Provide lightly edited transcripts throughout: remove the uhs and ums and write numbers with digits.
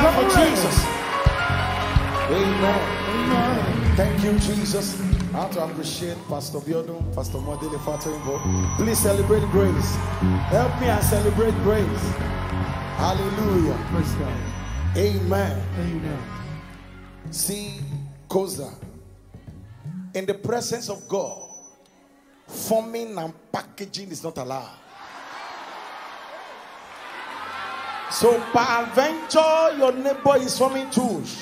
clap for Jesus. Amen. Thank you, Jesus. I have to appreciate Pastor Biodun, Pastor Modele Fatoimbo. Please celebrate grace. Help me and celebrate grace. Hallelujah. Praise God. Amen. Amen. See, Koza, in the presence of God, forming and packaging is not allowed. So, peradventure, your neighbor is forming tools.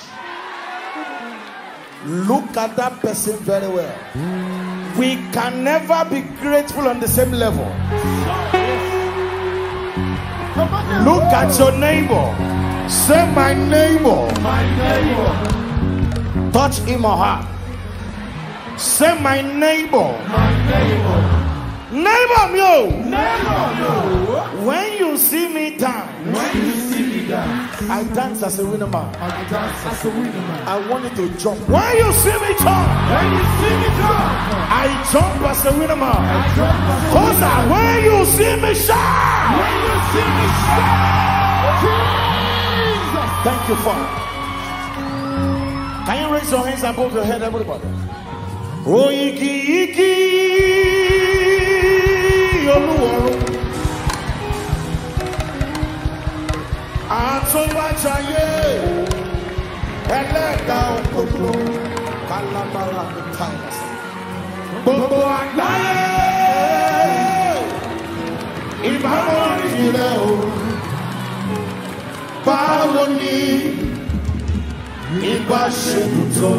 Look at that person very well. We can never be grateful on the same level. Look at your neighbor. Say, my neighbor. My neighbor. Touch him or her. Say, my neighbor. My neighbor. Neighbor, yo. Neighbor, yo. When you see me down, When you see me down, I dance as a winner man. I dance as a winner man. I want you to jump. When you see me jump, When you see me jump, I jump as a winner man. I jump as a Cause winner man. when you see me shine, When you see me shine, Jesus. thank you, Father. Can you raise your hands above your head, everybody? Oh, iki, Olúwarun. Àtúnwájayé, ẹlẹ́dàá òkòkò, kálábàrà ní táìlẹ̀sì. Gbogbo àgbáyé, ìbámu ìjìnlẹ̀ o. Báwo ni ìgbà ṣe dùn tó?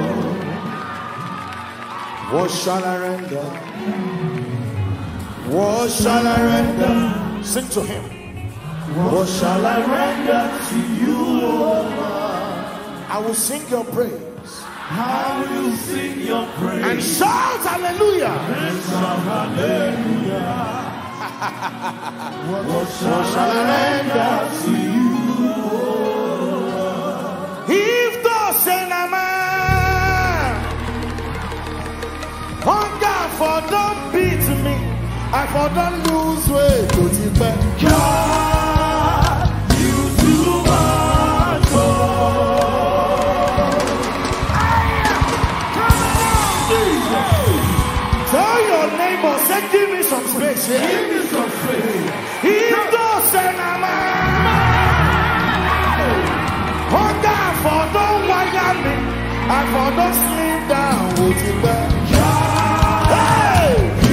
What shall I render? What shall I render? Sing to him. What shall I render to you, Lord? I will sing your praise. I will sing your praise. And shout hallelujah. And shout hallelujah. What shall I render to you, Lord? If thou say na man, hunger for don't beat me, I for don't lose weight to the back. God, you do much Tell your neighbor, say, give me some space here. Give me some faith. If thou say na man, hunger for don't wire me, I for don't slim down with the back. Hey!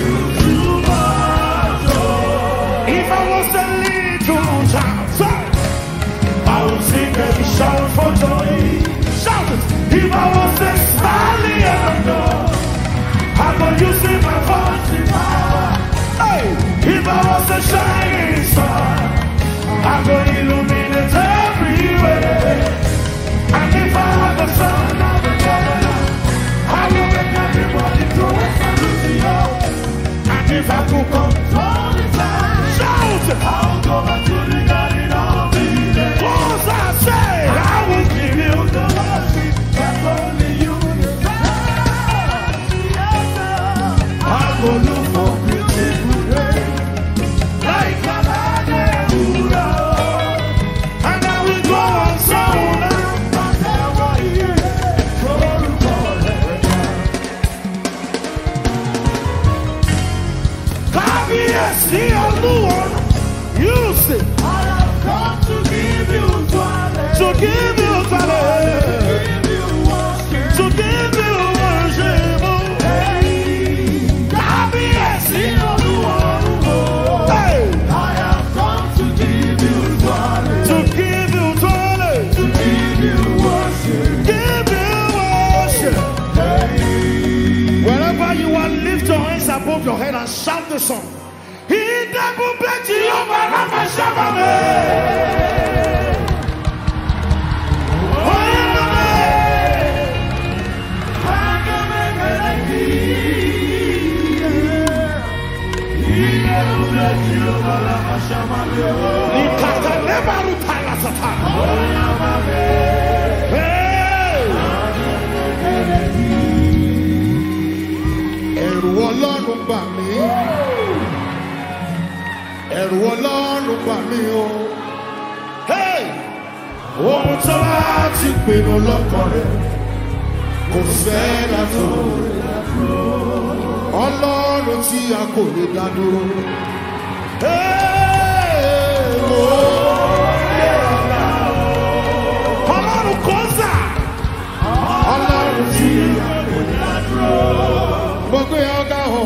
If I was a little child, I would sing and shout for joy. Shout it! If I was a stallion, I would use my voice in power. Hey! If I was a shining star, I would illuminate everywhere. And if I had the son of the governor, I would make everybody throw a salute. And if I could control the time, shout! I'll go back to the garden of Eden. Cause I say, I will give you The worship that only you deserve. I will look for beautiful rain, Like a Buddha. and I will go on sound. Kábíyèsí Olúwarun, you say, I have come to give you glory. to give you glory, Give you worship. to give you worship. Kábíyèsí Olúwarun, hey, I have come to give you glory. to give you glory, To give you worship. give you worship. Wherever you are, lift your hands above your head and shout the song. He double bet you over Rafa Shabame. Ẹ̀rù Ọlọ́run bà mí. Ẹ̀rù Ọlọ́run bà mí o. Hey! ohun tó bá ti pinnu lọ́kàn rẹ̀ kò sẹ́dá tó Ọlọ́run tí a kò lè dá dúró. Ọlọ́run kọ́sà Ọlọ́run tí a kò lè dá dúró. Mo gbé ọ̀gá o.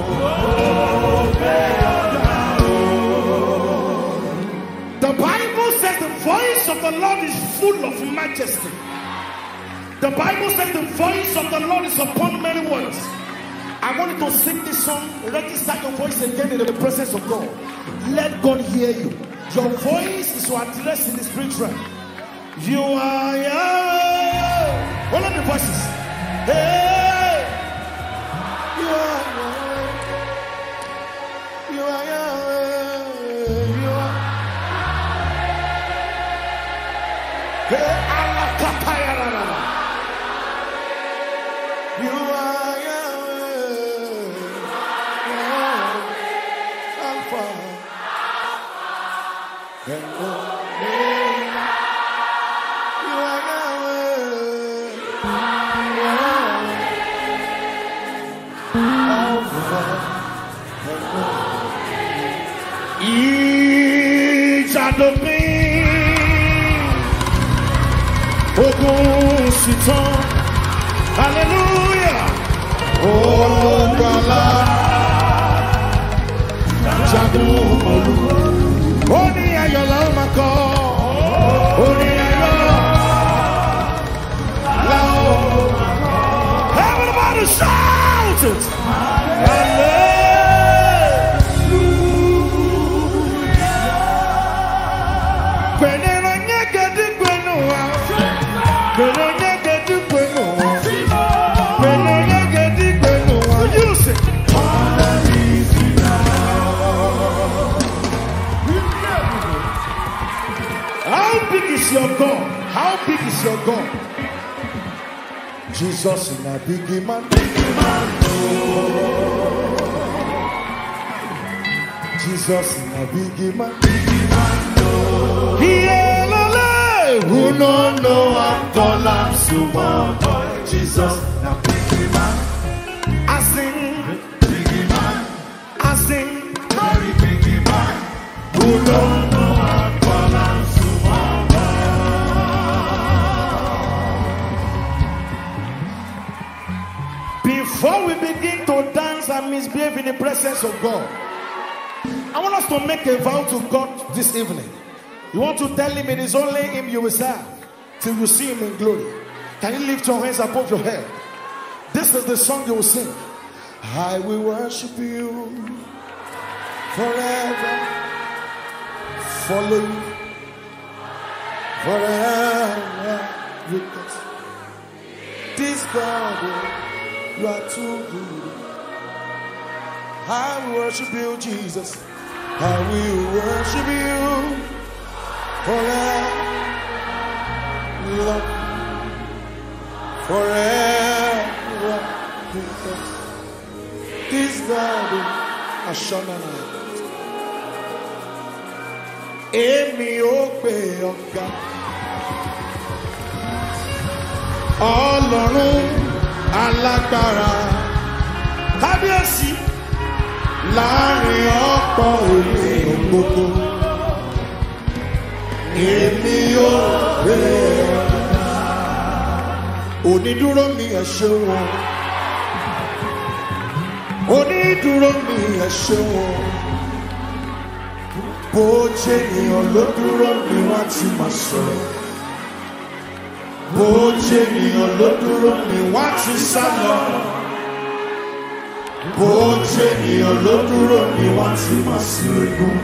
The Bible says the voice of the Lord is full of majesty. The Bible says the voice of the Lord is upon many waters. I want you to sing this song, register your voice again in the presence of God. Let God hear you. Your voice is to address in the spiritual. You are Yahweh. All of the voices. Hey, you are Yahweh. You are Yahweh. You are. Hey, Allah kapaya la la la. You are Yahweh. Alpha and Omega. You are Yahweh. Alpha and Omega. Ìjàdópin, ogun sì tán. Hallelujah. Olùgbàlà jagun olú. Ó ní ayọ̀ la ó máa kọ. Ó ní ayọ̀ la ó máa kọ. Everybody shout it. Hallelujah. Gbẹ̀nẹ̀rọ nyẹ́gẹ̀dí gbẹ̀nù wa. Gbẹ̀nẹ̀rọ nyẹ́gẹ̀dí gbẹ̀nù wa. Gbẹ̀nẹ̀rọ nyẹ́gẹ̀dí gbẹ̀nù wa. You sing. How big is your God? How big is your God? Jesus is a big man. Jesus is a big man. Who no know I'm calling small boy. Jesus is a big man. I sing, big man. I sing, very big man. Who don't know I'm calling small boy. Before we begin to dance and misbehave in the presence of God, I want us to make a vow to God this evening. You want to tell him it is only him you will serve till you see him in glory. Can you lift your hands above your head? This is the song you will sing. I will worship you forever, follow you forever. Because this God, you are too good. I will worship you, Jesus. I will worship you forever, love, forever. Because this God, I shall not. Èmi ó gbé ọ̀gá, Ọlọ́run alágbára, kábíyèsí láàrin ọ̀pọ̀ ènìyàn gbogbo. Èmi ó gbé ọ̀gá, onídúró mi ẹ ṣeun, onídúró mi ẹ ṣeun. Bó jẹ́ ènìyàn ló dúró ni wọ́n ti máa sọ̀rọ̀. Bó jẹ́ ènìyàn ló dúró ni wọ́n ti sá lọ. Bó jẹ́ ènìyàn ló dúró ni wọ́n ti máa ṣẹ́gun.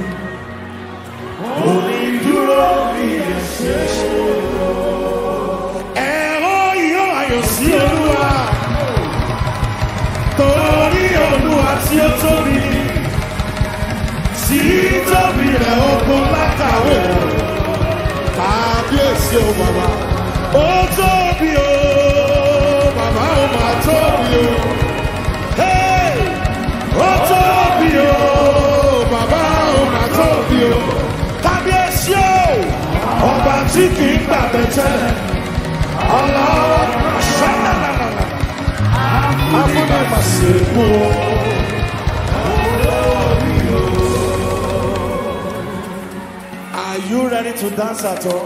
Onídúró mi ẹ ṣeun. Ẹ̀rọ yóò ayọ̀ sí Olúwa. Torí Olúwa tí ó tóbi. Títóbi rẹ̀ ogun látàwé. Kábíyèsí o bàbá. Ó tóbi o, bàbá ó máa tóbi o. Hey! Ó tóbi o, bàbá ó máa tóbi o. Kábíyèsí o, ọba tí kì í gbàgbé tẹ́lẹ̀. Ọlọ́run ṣáàlàlàlà. Afúnni màsíkú. Are you ready to dance at all?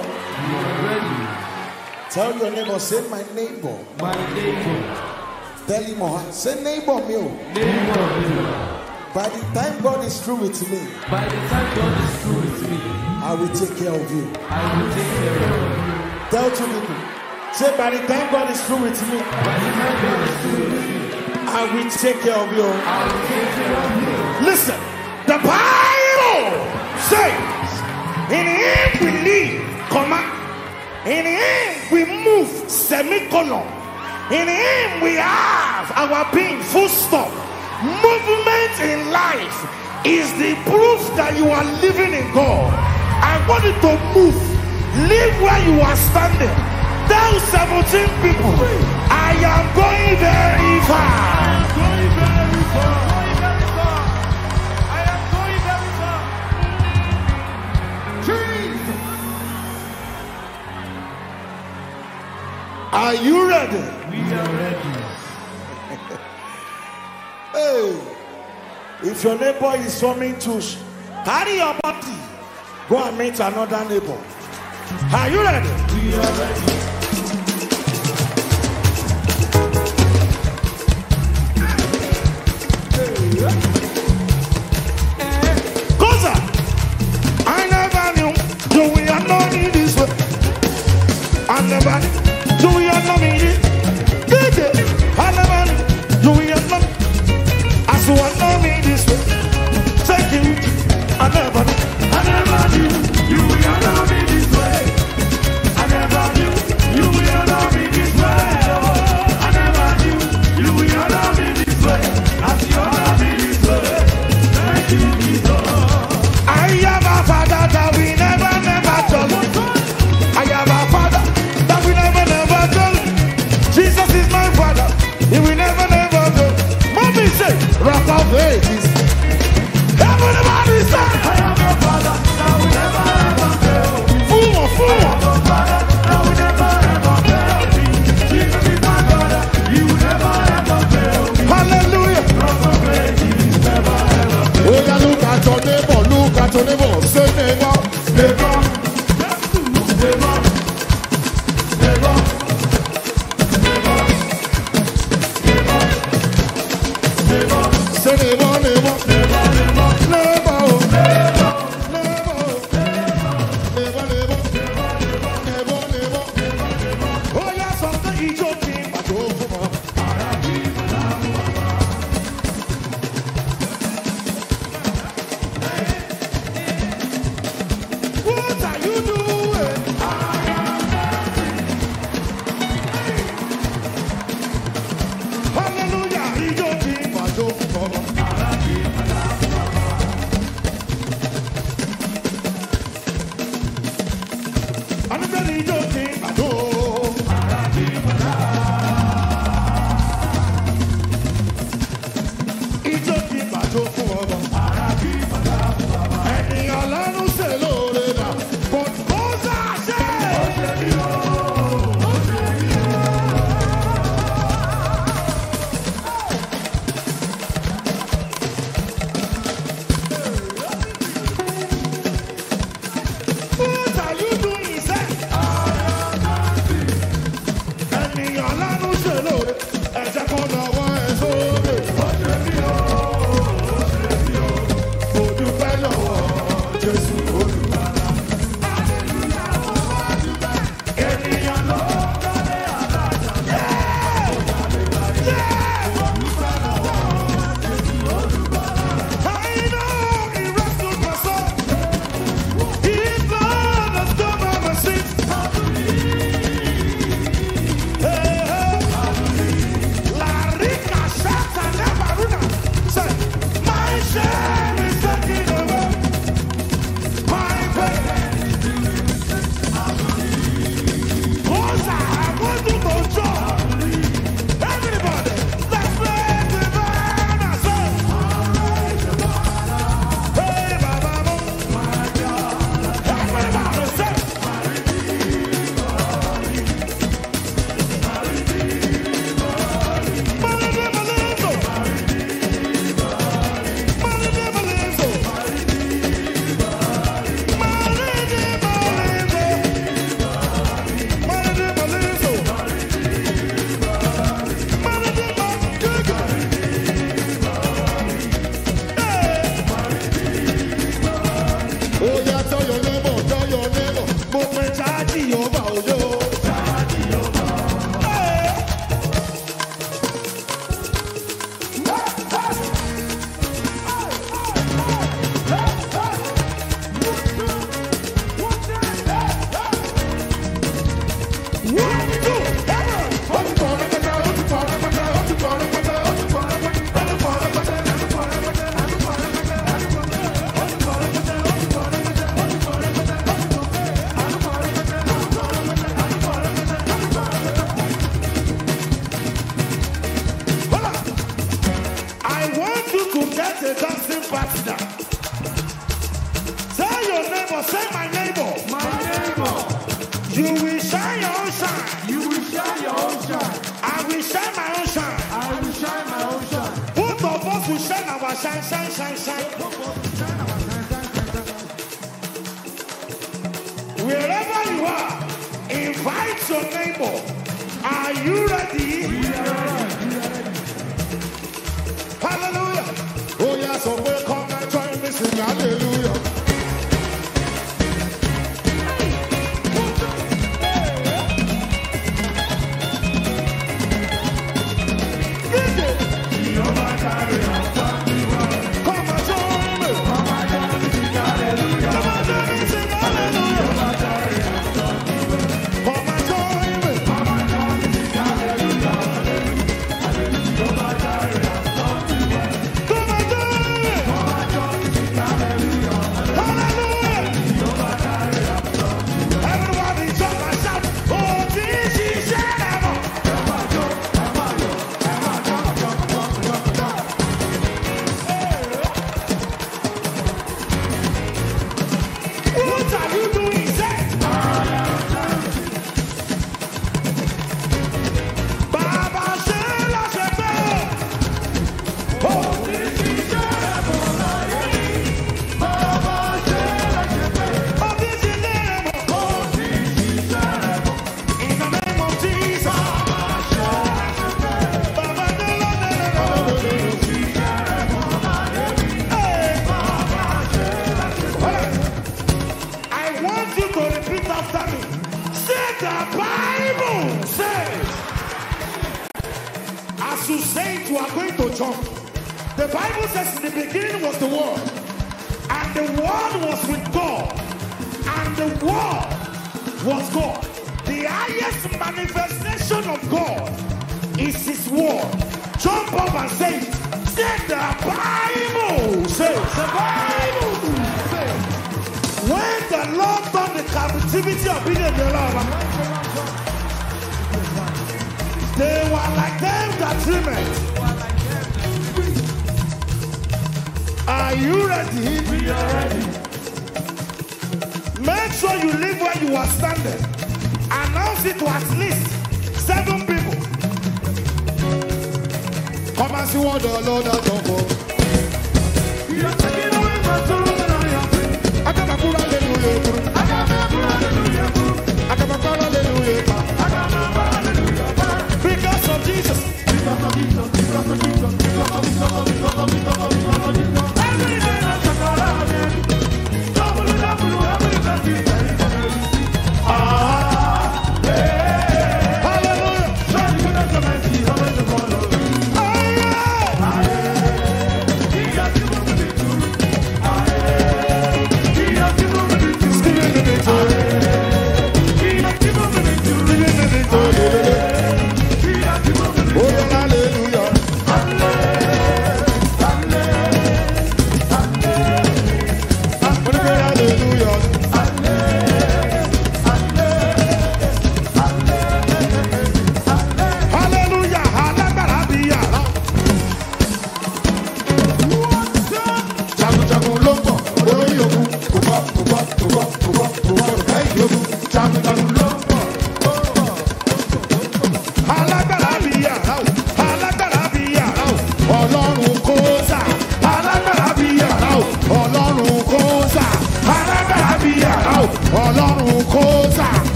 Tell your neighbor, say my neighbor. My neighbor. Tell him, say neighbor me. Neighbor me. By the time God is through with me, By the time God is through with me, I will take care of you. I will take care of you. Tell two people, say by the time God is through with me, By the time God is through with me, I will take care of you. I will take care of you. Listen, the Bible says, in him we live, comma, in him we move, semicolon, in him we have our being, full stop. Movement in life is the proof that you are living in God. I want you to move, live where you are standing. Tell 17 people, I am going very far. Going very far. Going very far. I am going very far. Jesus. Are you ready? We are ready. Hey, if your neighbor is forming tush, carry your body, go and meet another neighbor. Are you ready? We are ready. Cause I never knew you will know me this way. I never knew you will know me this way. I never knew you will know me. As you will know me this way. Thank you. I never knew. I never knew you will know me this way. I never knew you will know me this way. Oh, I never knew you will know me this way. As you know me this way. Thank you, Jesus. I am a father that we never told. I am a father that we never told. Jesus is my father. He will never told. Mommy say, rock of ages. Everybody say, I am a father that will never ever fail me. Fool. I am a father that will never ever fail me. Jesus is my father. He will never ever fail me. Hallelujah. Rock of ages, never ever fail Oh, yeah, look at your neighbor, say neighbor. me. Never, never, never, never, never, Say neighbor. never, never. Neighbor. Oh, yeah, something he joking, but oh, come on. What are you doing? Hallelujah, he joking, but oh, come on. Anybody joking, but oh. Ìjọ́kì bàjọ́ fún ọmọ. Ẹni ọlọ́run ṣe lóore náà. Kò tó ṣàṣẹ. What are you doing, sir? You will shine your own shine. You will shine your own shine. I will shine my own shine. I will shine my own shine. Both of us will shine our shine, shine, shine, shine. Wherever you are, invite your neighbor. Are you ready? We are ready. Hallelujah. Oh yes, so welcome and join me sing hallelujah. To say it, you are going to jump. The Bible says in the beginning was the Word, and the Word was with God, and the Word was God. The highest manifestation of God is His Word. Jump up and say it. Say the Bible says. The Bible says. When the Lord turned the captivity of Israel, they were like them that dreamed. Are you ready? We are ready. Make sure you live where you are standing. Announce it to at least 7 people. Come and see what the Lord has done for. You are taking away my sorrows and I am free. I got my full hallelujah. I got my full hallelujah. I got my full hallelujah. I got my full hallelujah. Because of Jesus. Because of Jesus. Because of Jesus. Because of Jesus. Because of Jesus. Because of Jesus. Every day I shall call out again. Double, double, every blessing. Hallelujah. Show me goodness and mercy. How is the follow? He has given me the truth. He has given me the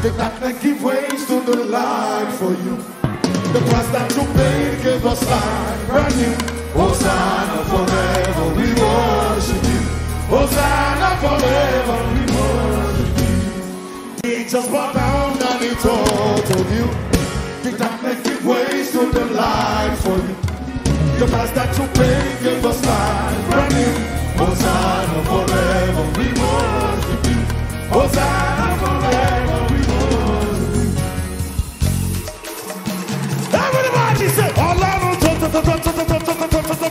They can't give ways to the light for you. The price that you paid gave us life brand new. Hosanna forever, we worship you. Hosanna forever, we worship you. Jesus brought down and he told you. They can't give ways to the light for you. The price that you paid gave us life brand new. Hosanna forever, we worship you. Hosanna forever, we worship you. Everybody say, Ọlọ́run tó.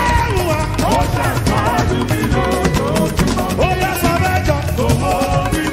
Oh, yes, I'm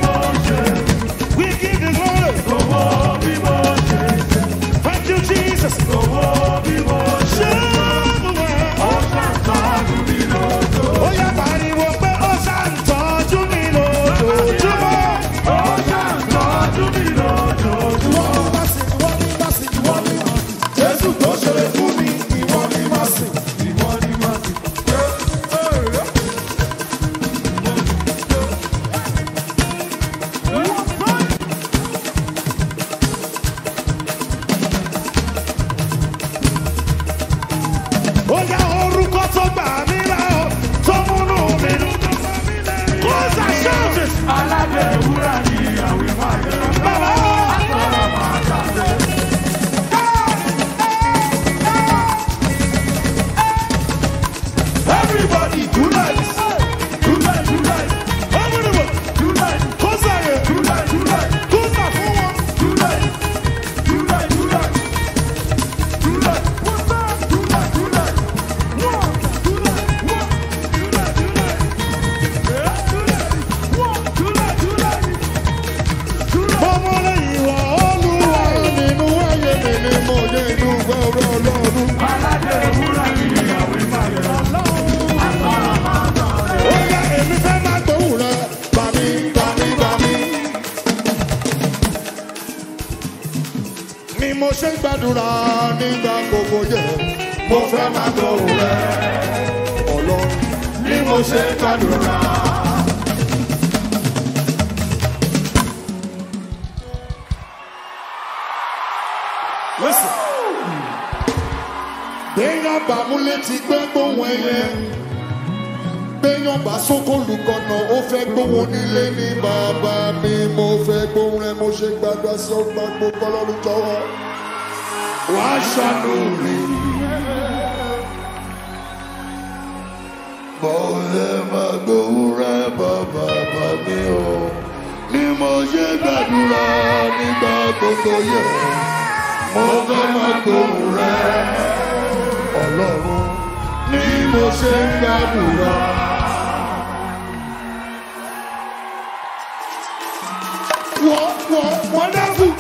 ṣe ń gbàdúrà nígbà gbogbo yẹ. Mo fẹ́ máa gbóhùn rẹ̀. Ọlọ́run ni mo ṣe ń gbàdúrà. Listen. Béèyàn bá múlẹ̀ ti gbẹ́ gbóhùn ẹyẹ. Béèyàn bá sókò lùkọ̀nà ó fẹ́ gbóhùn nílé ní bàbá mi. Mo fẹ́ gbóhùn rẹ̀ mo ṣe gbàdúrà sí ọgbà gbogbo ọlọ́run jọ̀wọ́. Wàá ṣàánú mi. Mo lè máa gbóhùn rẹ̀ bàbá mi o. Ni mo ṣe gbàdúrà nígbà gbogbo yẹ. Mo fẹ́ máa gbóhùn rẹ̀. Ọlọ́run ni mo ṣe ń gbàdúrà. Wonderful.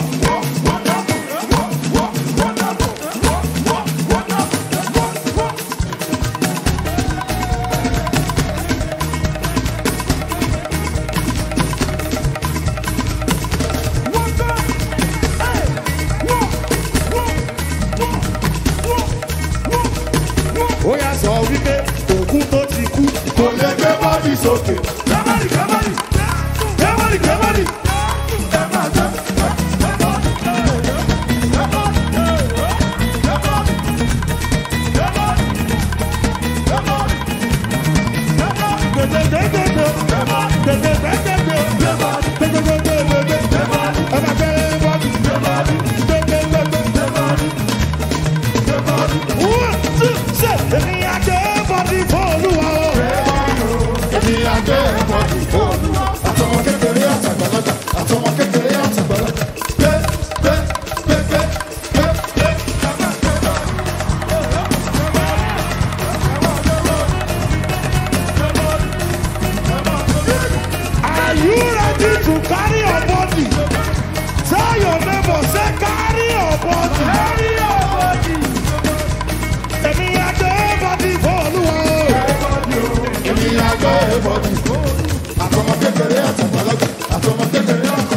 Ó yá sọ wípé òkú tó ti kú kò lè gbé bọ́ọ̀dì sókè. Gbẹ́bọ́dì. Carry your body. Tell your neighbor, say carry your body. Carry your body. Èmi àgbẹ̀ body fọ́ọ̀lùwà. Èmi àgbẹ̀ body. Àtọmọ kékeré àtàgbàlagbà. Àtọmọ kékeré àtàgbàlagbà.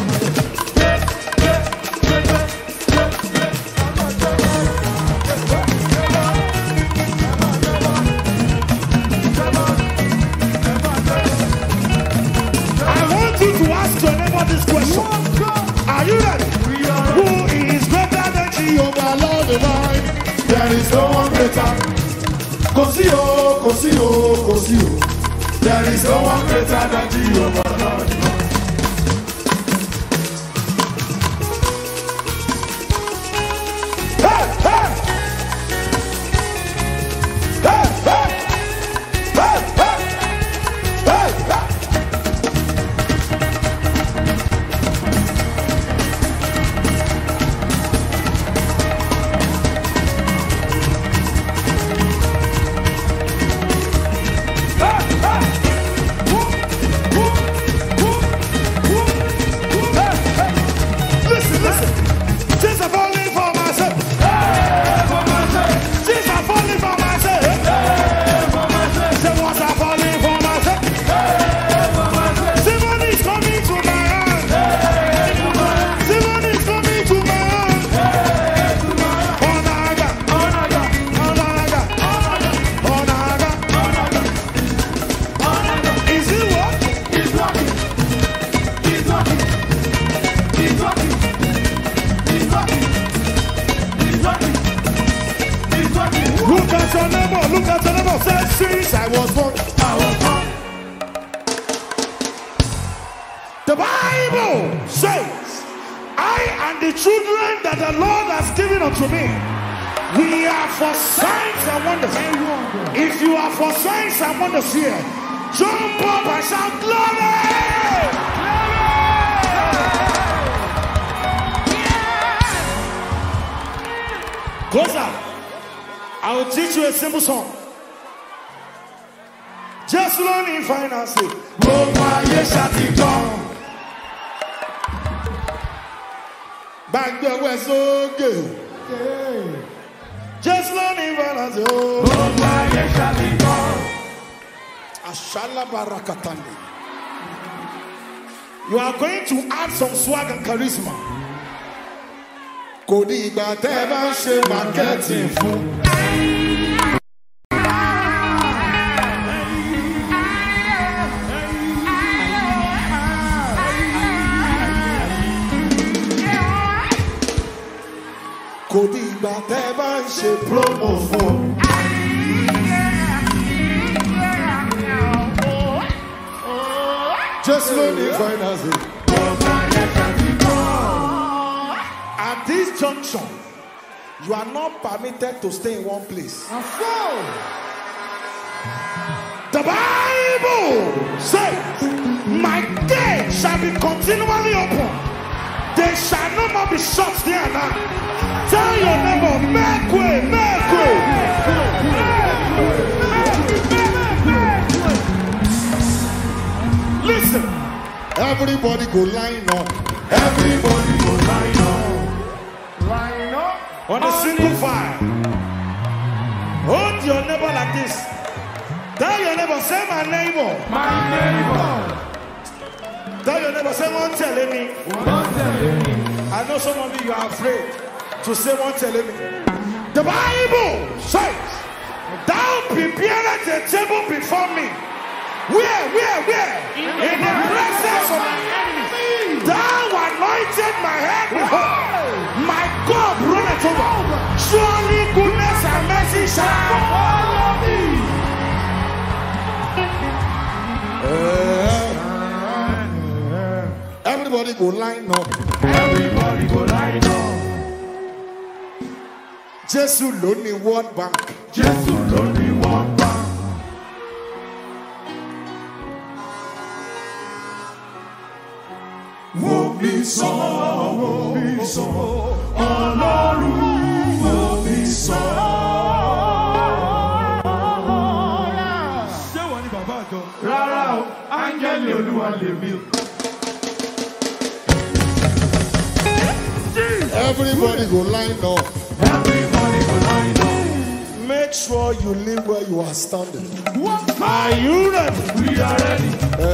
This question. Are you ready? Who is greater than Jehovah, Lord divine? There is no one greater. Kosio. There is no one greater than Jehovah, Lord divine. Hey, hey! Hey, hey! Hey, hey! Hey, hey! Look at your neighbor. Say, since I was born. The Bible says, I and the children that the Lord has given unto me, we are for signs and wonders. If you are for signs and wonders here, jump up and shout glory! Close up. I will teach you a simple song. Just learning finance. Oh my yes, I think back there was so good. Just learning finance. Oh my yes, I think Ashala Barakatandi. You are going to add some swag and charisma. Kò ní ìgbà tẹ́ ẹ bá ń ṣe marketing fún. Kò ní ìgbà tẹ́ ẹ bá ń ṣe promo fún. Just learning finance. At this junction, you are not permitted to stay in one place. The Bible says, my gate shall be continually open. They shall no more be shut there and now. Tell your neighbor, make way, make way. Listen, everybody go line up. Everybody go line up. Line up on a single file. Hold your neighbor like this. Tell your neighbor, say my neighbor. My neighbor. Tell your neighbor, say one telling me. One telling me. I know some of you are afraid to say one telling me. The Bible says, thou preparest a table before me. Where? In the presence of my enemy. Thou anointed my head with oil. My God runneth over. Surely goodness and mercy shall follow me. Everybody go line up. Everybody go line up. Jesus lonely World Bank. Jesus lonely World Bank. Wo mi sọ, Ọlọ́run wo mi sọ. Ṣé wọ́n ní bàbá àjọ? Rárá o, áńgẹ́lì Olúwa lèmi o. Everybody go line up. Everybody go line up. Make sure you live where you are standing. Are you ready? We are ready.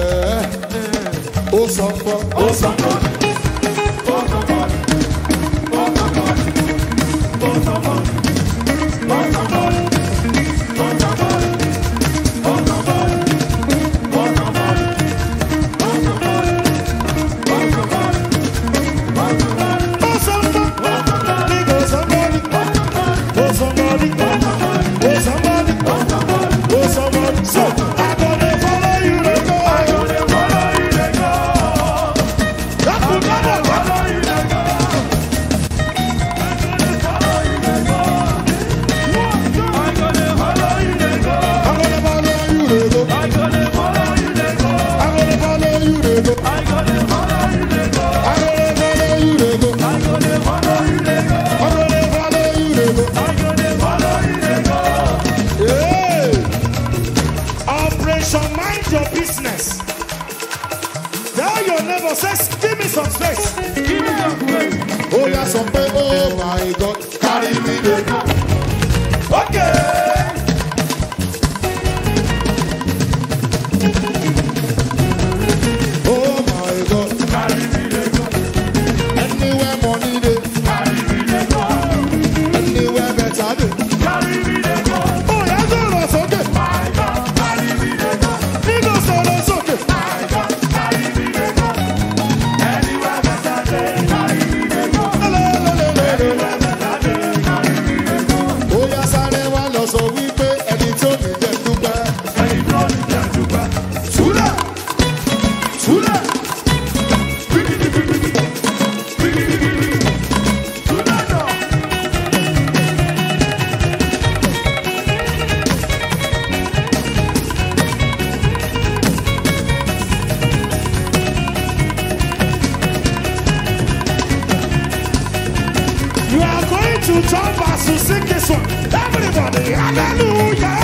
Oh, somebody. Oh, somebody. Oh, somebody. Oh, somebody. Oh, somebody. Oh, somebody. Oh, somebody. Oh, somebody. Oh, somebody. Oh, somebody. Oh, somebody. So I'm gonna follow you to go. I'm gonna follow you to go. I'm gonna follow you to go. I'm gonna follow you to go. I'm gonna follow you to go. I'm gonna follow you to go. I'm gonna follow you to go. I'm gonna follow you to go. I'm gonna follow you to go. I'm gonna follow you to go. I'm gonna follow you to go. I'm gonna follow you to go. Yeah. Operation Mind Your Business. Tell your neighbor, say, give me some space. Give me some space. Oh, yeah, some space. Oh, my God. Carry me there. Okay. Oh, my God. Carry me there. Anywhere money there. Carry me there. Anywhere better there. Carry me there. Oh, yeah, that's okay. My God. Carry me there. That's okay. My God. Carry me there. Anywhere better there. Carry me there. Anywhere better there. Carry me there. Oh, yeah, sáré wá lọ sọ wípé ẹni tó ní jẹ́ dúpẹ́. Ẹni tó ní jẹ́ dúpẹ́. Túlẹ̀. Túlẹ̀. Túlẹ̀ náà. You are going to jump as you sing this one. Everybody, hallelujah.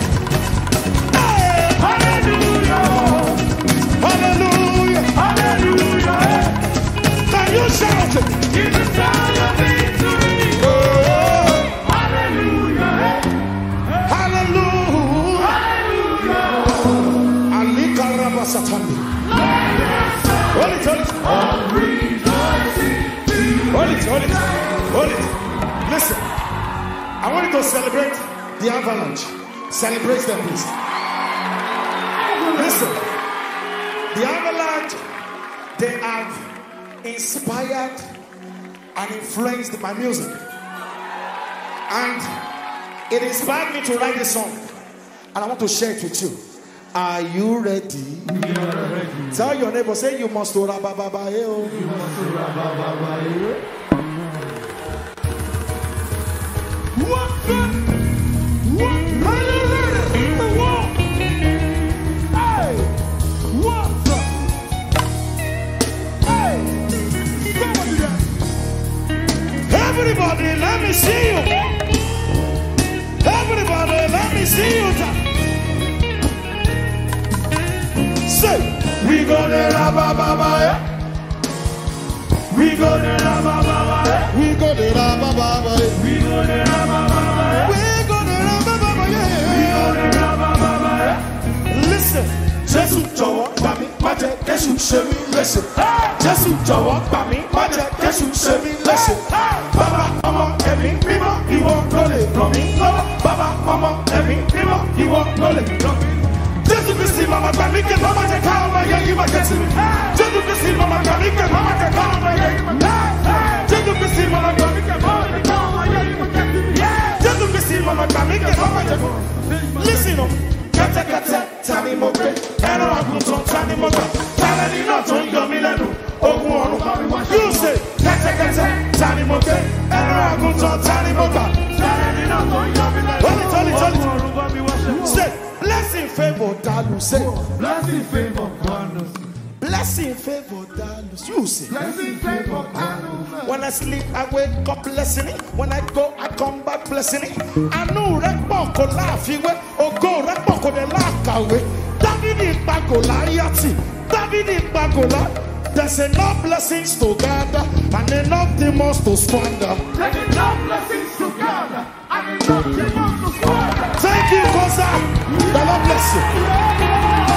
Hey. Hallelujah. Hallelujah. Hallelujah. Can you shout it? Give the sound of victory. Oh. Hallelujah. Hallelujah. Hallelujah. Ali Karaba Satani. Hold it. All rejoicing. Hold it. Hold it. Listen. I want you to celebrate the avalanche. Celebrate them, please. Listen. The avalanche, they have inspired and influenced my music. And it inspired me to write this song. And I want to share it with you. Are you ready? We are ready. Tell your neighbor, say you must do rabababa. You must do rabababa. What's good? Are you ready? Hey! What's up? Hey! Somebody there. Everybody, let me see you. Everybody, let me see you. Say, we go to rabababa. We go to rabababa. We go to rabababa. We go to rabababa. We go to rabababa. We go to rabababa. Listen, Jesus jọ̀wọ́ gbà mí, má jẹ́ k'Èṣù ṣe mí léṣe. Jesus jọ̀wọ́ gbà mí, má jẹ́ k'Èṣù ṣe mí léṣe. Bàbá ọmọ ẹ̀mí mímọ́, ìwọ ló lè ràn mí lọ́wọ́. Bàbá ọmọ ẹ̀mí mímọ́, ìwọ ló lè ràn mí. Jésù Kristi mama gbà mí kí mama jẹ́ ká ọmọ yẹn yí máa jẹ́ sí mi. Jésù Kristi mama gbà mí kí mama jẹ́ ká ọmọ yẹn yí máa jẹ́ sí mi. Jésù Kristi mama gbà mí kí mama jẹ́ ká ọmọ yẹn yí máa jẹ́ sí mi. Jésù Kristi mama gbà mí kí mama jẹ́ ká ọmọ yẹn yí máa jẹ́ sí mi. Listen up. Kẹ́tẹ́kẹ́tẹ́ ta ni mo gbé, ẹran àgùntàn ta ni mo gbà, tàlẹ́ni náà tó ń yọ mí lẹ́nu, ogun ọ̀run. You say, kẹ́tẹ́kẹ́tẹ́ ta ni mo gbé, ẹran àgùntàn ta ni mo gbà, tàlẹ́ni náà tó ń yọ mí lẹ́nu, ogun ọ̀run. Say, blessing, favor, dalu. Say, blessing, favor, wonders. blessing, favor, dalu. You say, Blessing, favor, dalu. when I sleep, I wake up blessing it. When I go, I come back blessing it. I know rekpo ko láfiwé, ògo rekpo ko de lákàwé. Dáfídì pa Gòláyátì, Dáfídì pa Gòláyátì. There's enough blessings to gather and enough demons to squander. There's enough blessings to gather and enough demons to squander. Thank you, Kosa. The Lord bless you.